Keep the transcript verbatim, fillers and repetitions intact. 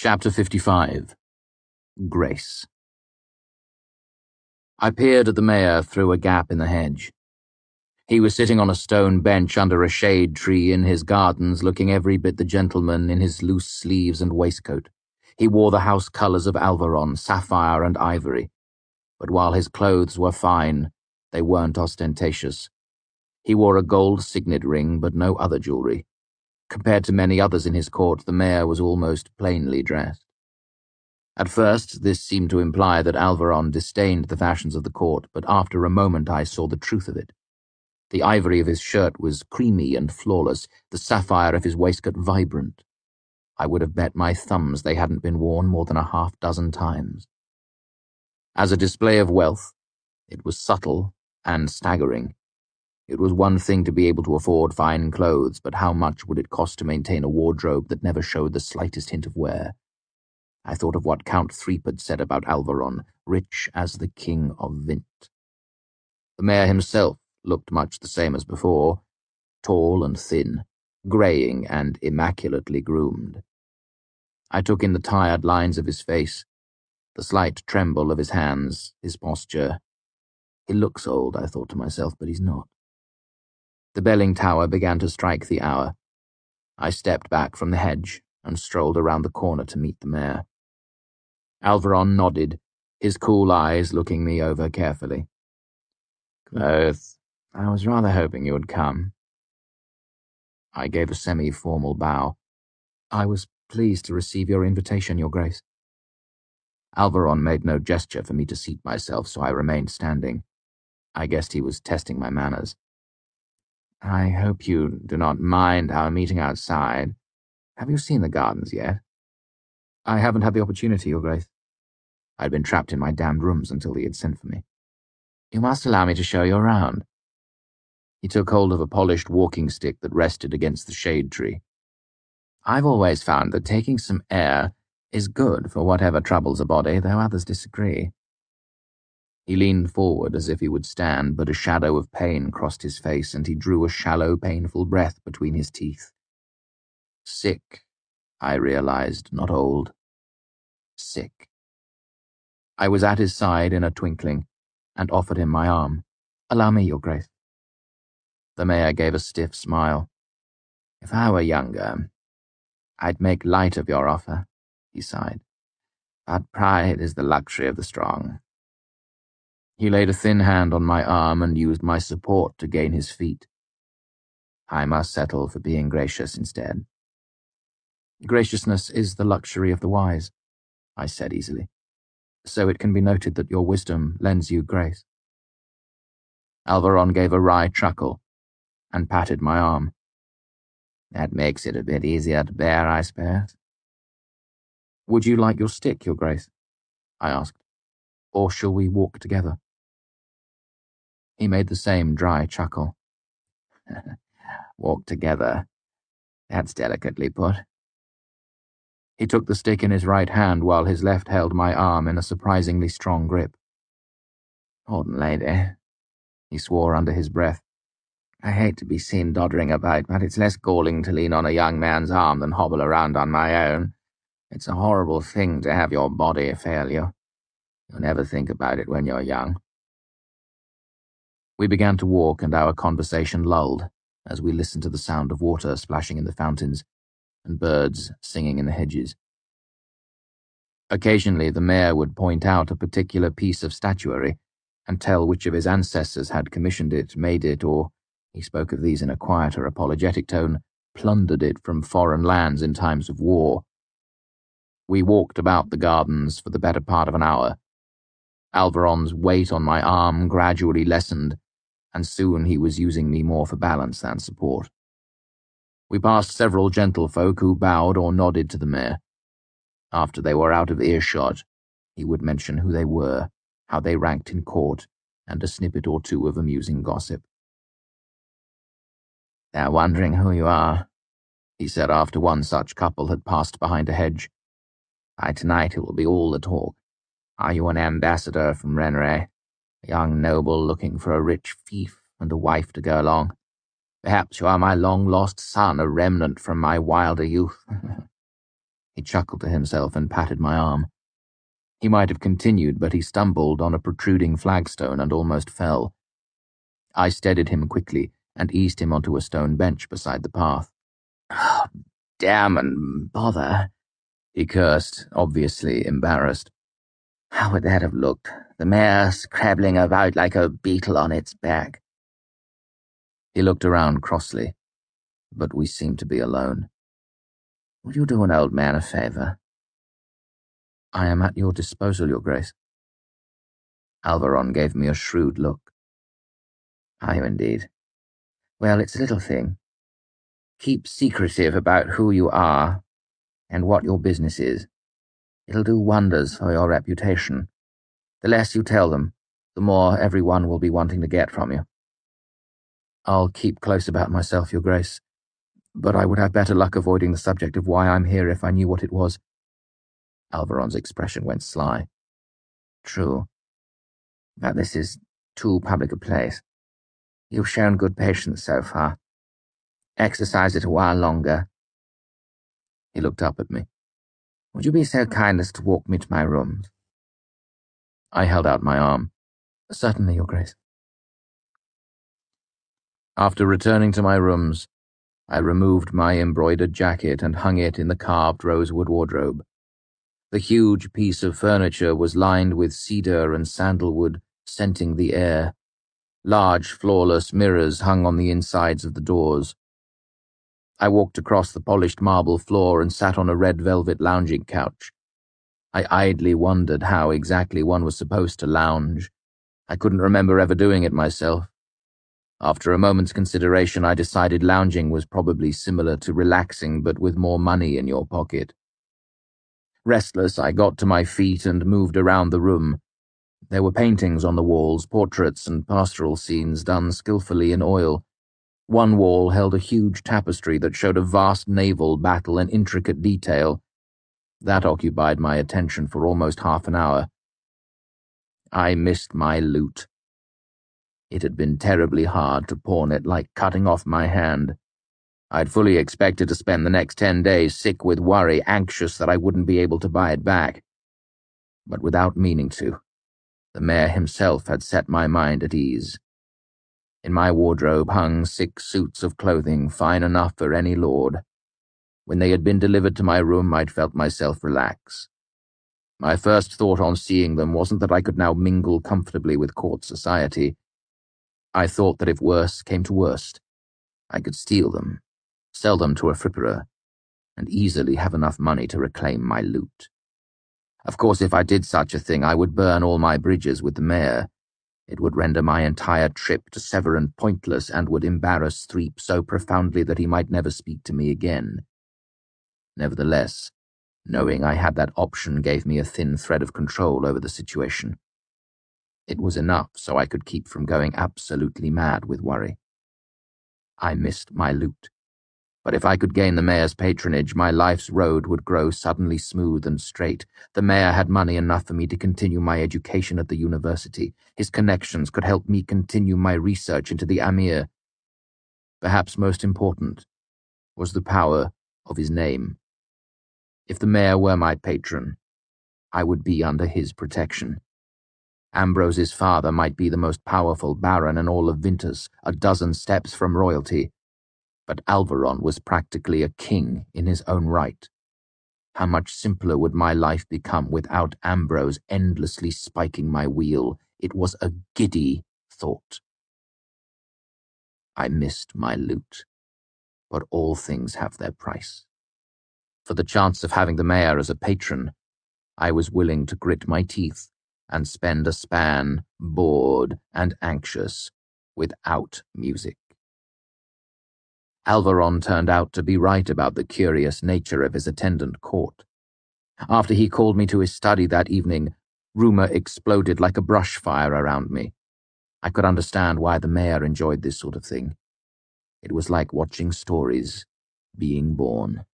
Chapter fifty-five. Grace. I peered at the mayor through a gap in the hedge. He was sitting on a stone bench under a shade tree in his gardens, looking every bit the gentleman in his loose sleeves and waistcoat. He wore the house colours of Alvaron, sapphire and ivory, but while his clothes were fine, they weren't ostentatious. He wore a gold signet ring, but no other jewellery. Compared to many others in his court, the mayor was almost plainly dressed. At first, this seemed to imply that Alvaron disdained the fashions of the court, but after a moment I saw the truth of it. The ivory of his shirt was creamy and flawless, the sapphire of his waistcoat vibrant. I would have bet my thumbs they hadn't been worn more than a half dozen times. As a display of wealth, it was subtle and staggering. It was one thing to be able to afford fine clothes, but how much would it cost to maintain a wardrobe that never showed the slightest hint of wear? I thought of what Count Threep had said about Alvaron, rich as the king of Vint. The mayor himself looked much the same as before, tall and thin, greying and immaculately groomed. I took in the tired lines of his face, the slight tremble of his hands, his posture. He looks old, I thought to myself, but he's not. The belling tower began to strike the hour. I stepped back from the hedge and strolled around the corner to meet the mayor. Alvaron nodded, his cool eyes looking me over carefully. "Clothes. I was rather hoping you would come." I gave a semi-formal bow. "I was pleased to receive your invitation, Your Grace." Alvaron made no gesture for me to seat myself, so I remained standing. I guessed he was testing my manners. "I hope you do not mind our meeting outside. Have you seen the gardens yet?" "I haven't had the opportunity, Your Grace. I'd been trapped in my damned rooms until he had sent for me." "You must allow me to show you around." He took hold of a polished walking stick that rested against the shade tree. "I've always found that taking some air is good for whatever troubles a body, though others disagree." He leaned forward as if he would stand, but a shadow of pain crossed his face, and he drew a shallow, painful breath between his teeth. Sick, I realized, not old. Sick. I was at his side in a twinkling, and offered him my arm. "Allow me, Your Grace." The mayor gave a stiff smile. "If I were younger, I'd make light of your offer," he sighed. "But pride is the luxury of the strong." He laid a thin hand on my arm and used my support to gain his feet. "I must settle for being gracious instead." "Graciousness is the luxury of the wise," I said easily. "So it can be noted that your wisdom lends you grace." Alvaron gave a wry chuckle and patted my arm. "That makes it a bit easier to bear, I suppose." "Would you like your stick, Your Grace?" I asked. "Or shall we walk together?" He made the same dry chuckle. "Walk together. That's delicately put." He took the stick in his right hand while his left held my arm in a surprisingly strong grip. "Important lady," he swore under his breath. "I hate to be seen doddering about, but it's less galling to lean on a young man's arm than hobble around on my own. It's a horrible thing to have your body fail you. You'll never think about it when you're young." We began to walk, and our conversation lulled as we listened to the sound of water splashing in the fountains and birds singing in the hedges. Occasionally the mayor would point out a particular piece of statuary and tell which of his ancestors had commissioned it, made it, or, he spoke of these in a quieter, apologetic tone, plundered it from foreign lands in times of war. We walked about the gardens for the better part of an hour. Alvaron's weight on my arm gradually lessened, and soon he was using me more for balance than support. We passed several gentlefolk who bowed or nodded to the mayor. After they were out of earshot, he would mention who they were, how they ranked in court, and a snippet or two of amusing gossip. "They're wondering who you are," he said after one such couple had passed behind a hedge. "By tonight it will be all the talk. Are you an ambassador from Renray? A young noble looking for a rich fief and a wife to go along? Perhaps you are my long-lost son, a remnant from my wilder youth." He chuckled to himself and patted my arm. He might have continued, but he stumbled on a protruding flagstone and almost fell. I steadied him quickly and eased him onto a stone bench beside the path. "Oh, damn and bother," he cursed, obviously embarrassed. "How would that have looked? The mare scrabbling about like a beetle on its back." He looked around crossly, but we seemed to be alone. "Will you do an old man a favour?" "I am at your disposal, Your Grace." Alvaron gave me a shrewd look. "Are you indeed? Well, it's a little thing. Keep secretive about who you are and what your business is. It'll do wonders for your reputation. The less you tell them, the more everyone will be wanting to get from you." "I'll keep close about myself, Your Grace, but I would have better luck avoiding the subject of why I'm here if I knew what it was." Alvaron's expression went sly. "True. But this is too public a place. You've shown good patience so far. Exercise it a while longer." He looked up at me. "Would you be so kind as to walk me to my rooms?" I held out my arm. "Certainly, Your Grace." After returning to my rooms, I removed my embroidered jacket and hung it in the carved rosewood wardrobe. The huge piece of furniture was lined with cedar and sandalwood, scenting the air. Large, flawless mirrors hung on the insides of the doors. I walked across the polished marble floor and sat on a red velvet lounging couch. I idly wondered how exactly one was supposed to lounge. I couldn't remember ever doing it myself. After a moment's consideration, I decided lounging was probably similar to relaxing, but with more money in your pocket. Restless, I got to my feet and moved around the room. There were paintings on the walls, portraits and pastoral scenes done skillfully in oil. One wall held a huge tapestry that showed a vast naval battle in intricate detail. That occupied my attention for almost half an hour. I missed my loot. It had been terribly hard to pawn it, like cutting off my hand. I'd fully expected to spend the next ten days sick with worry, anxious that I wouldn't be able to buy it back. But without meaning to, the mayor himself had set my mind at ease. In my wardrobe hung six suits of clothing, fine enough for any lord. When they had been delivered to my room, I'd felt myself relax. My first thought on seeing them wasn't that I could now mingle comfortably with court society. I thought that if worse came to worst, I could steal them, sell them to a fripperer, and easily have enough money to reclaim my loot. Of course, if I did such a thing, I would burn all my bridges with the mayor. It would render my entire trip to Severin pointless and would embarrass Threep so profoundly that he might never speak to me again. Nevertheless, knowing I had that option gave me a thin thread of control over the situation. It was enough so I could keep from going absolutely mad with worry. I missed my loot, but if I could gain the mayor's patronage, my life's road would grow suddenly smooth and straight. The mayor had money enough for me to continue my education at the university. His connections could help me continue my research into the Amir. Perhaps most important was the power of his name. If the mayor were my patron, I would be under his protection. Ambrose's father might be the most powerful baron in all of Vintus, a dozen steps from royalty, but Alvaron was practically a king in his own right. How much simpler would my life become without Ambrose endlessly spiking my wheel? It was a giddy thought. I missed my loot, but all things have their price. For the chance of having the mayor as a patron, I was willing to grit my teeth and spend a span, bored and anxious, without music. Alvaron turned out to be right about the curious nature of his attendant court. After he called me to his study that evening, rumor exploded like a brush fire around me. I could understand why the mayor enjoyed this sort of thing. It was like watching stories being born.